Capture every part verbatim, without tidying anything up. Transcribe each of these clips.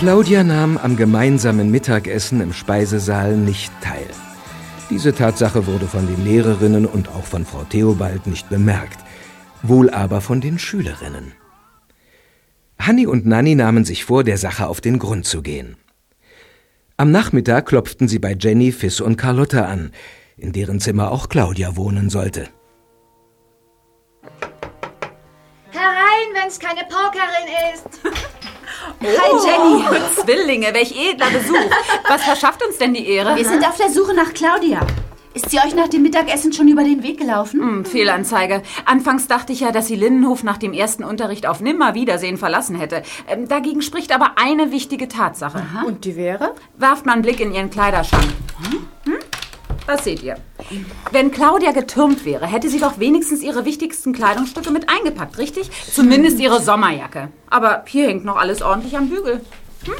Claudia nahm am gemeinsamen Mittagessen im Speisesaal nicht teil. Diese Tatsache wurde von den Lehrerinnen und auch von Frau Theobald nicht bemerkt, wohl aber von den Schülerinnen. Hanni und Nanni nahmen sich vor, der Sache auf den Grund zu gehen. Am Nachmittag klopften sie bei Jenny, Fiss und Carlotta an, in deren Zimmer auch Claudia wohnen sollte. Herein, wenn's keine Paukerin ist. Oh, hi Jenny. Zwillinge, welch edler Besuch. Was verschafft uns denn die Ehre? Wir sind auf der Suche nach Claudia. Ist sie euch nach dem Mittagessen schon über den Weg gelaufen? Hm, Fehlanzeige. Anfangs dachte ich ja, dass sie Lindenhof nach dem ersten Unterricht auf Nimmerwiedersehen verlassen hätte. Ähm, dagegen spricht aber eine wichtige Tatsache. Aha. Und die wäre? Werft mal einen Blick in ihren Kleiderschrank. Hm? Hm? Das seht ihr. Wenn Claudia getürmt wäre, hätte sie doch wenigstens ihre wichtigsten Kleidungsstücke mit eingepackt, richtig? Zumindest ihre Sommerjacke. Aber hier hängt noch alles ordentlich am Bügel. Hm?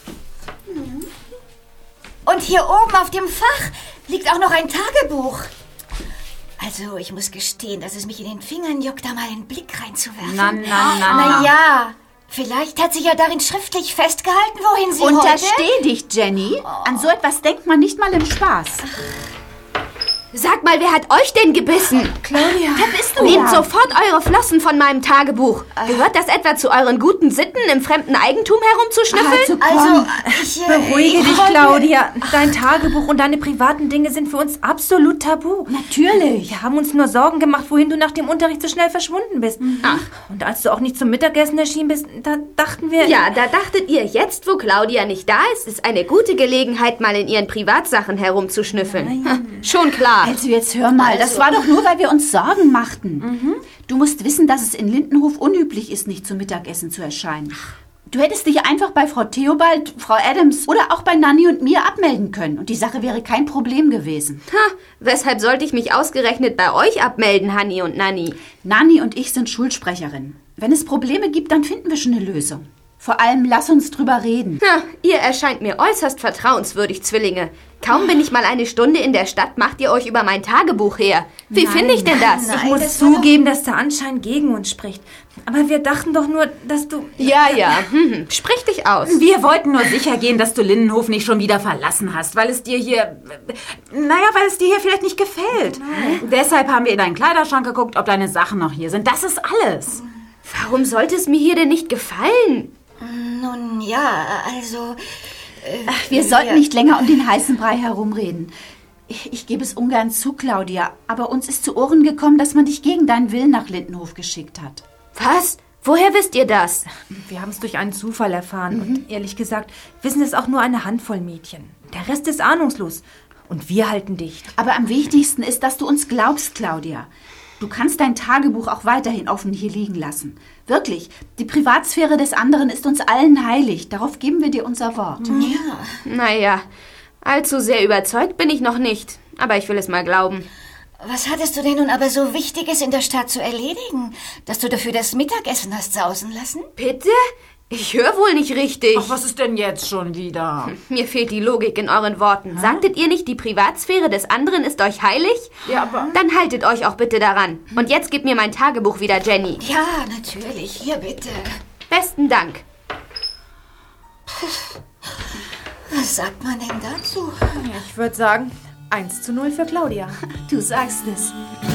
Und hier oben auf dem Fach liegt auch noch ein Tagebuch. Also, ich muss gestehen, dass es mich in den Fingern juckt, da mal einen Blick reinzuwerfen. Na, na, na, Na ja, vielleicht hat sie ja darin schriftlich festgehalten, wohin sie wollte. Untersteh dich, Jenny. An so etwas denkt man nicht mal im Spaß. Sag mal, wer hat euch denn gebissen? Claudia. Wer bist du? Nehmt sofort eure Flossen von meinem Tagebuch. Gehört das etwa zu euren guten Sitten, im fremden Eigentum herumzuschnüffeln? Also, ich, äh, Beruhige ich dich, wollte- Claudia. Dein Tagebuch und deine privaten Dinge sind für uns absolut tabu. Natürlich. Wir haben uns nur Sorgen gemacht, wohin du nach dem Unterricht so schnell verschwunden bist. Ach. Und als du auch nicht zum Mittagessen erschienen bist, da dachten wir... Ja, da dachtet ihr, jetzt, wo Claudia nicht da ist, ist eine gute Gelegenheit, mal in ihren Privatsachen herumzuschnüffeln. Hm, schon klar. Also jetzt hör mal, das war doch nur, weil wir uns Sorgen machten. Mhm. Du musst wissen, dass es in Lindenhof unüblich ist, nicht zum Mittagessen zu erscheinen. Du hättest dich einfach bei Frau Theobald, Frau Adams oder auch bei Nanni und mir abmelden können. Und die Sache wäre kein Problem gewesen. Ha, weshalb sollte ich mich ausgerechnet bei euch abmelden, Hanni und Nanni? Nanni und ich sind Schulsprecherinnen. Wenn es Probleme gibt, dann finden wir schon eine Lösung. Vor allem lass uns drüber reden. Ha, ihr erscheint mir äußerst vertrauenswürdig, Zwillinge. Kaum bin ich mal eine Stunde in der Stadt, macht ihr euch über mein Tagebuch her. Wie Nein, finde ich denn das? Ich muss zugeben, dass der Anschein gegen uns spricht. Aber wir dachten doch nur, dass du... Ja, ja, hm, sprich dich aus. Wir wollten nur sicher gehen, dass du Lindenhof nicht schon wieder verlassen hast, weil es dir hier... Naja, weil es dir hier vielleicht nicht gefällt. Nein. Deshalb haben wir in deinen Kleiderschrank geguckt, ob deine Sachen noch hier sind. Das ist alles. Warum sollte es mir hier denn nicht gefallen? Nun ja, also... Äh, Ach, wir sollten nicht länger um den heißen Brei herumreden. Ich, ich gebe es ungern zu, Claudia, aber uns ist zu Ohren gekommen, dass man dich gegen deinen Willen nach Lindenhof geschickt hat. Was? Woher wisst ihr das? Wir haben es durch einen Zufall erfahren. Mhm. Und ehrlich gesagt, wissen es auch nur eine Handvoll Mädchen. Der Rest ist ahnungslos. Und wir halten dicht. Aber am wichtigsten ist, dass du uns glaubst, Claudia. Du kannst dein Tagebuch auch weiterhin offen hier liegen lassen. Wirklich, die Privatsphäre des anderen ist uns allen heilig. Darauf geben wir dir unser Wort. Ja. Naja, allzu sehr überzeugt bin ich noch nicht. Aber ich will es mal glauben. Was hattest du denn nun aber so Wichtiges in der Stadt zu erledigen, dass du dafür das Mittagessen hast sausen lassen? Bitte? Ich höre wohl nicht richtig. Ach, was ist denn jetzt schon wieder? Mir fehlt die Logik in euren Worten. Hm? Sagtet ihr nicht, die Privatsphäre des anderen ist euch heilig? Ja, aber... Dann haltet euch auch bitte daran. Und jetzt gebt mir mein Tagebuch wieder, Jenny. Ja, natürlich. Hier, bitte. Besten Dank. Was sagt man denn dazu? Ich würde sagen, eins zu null für Claudia. Du sagst es.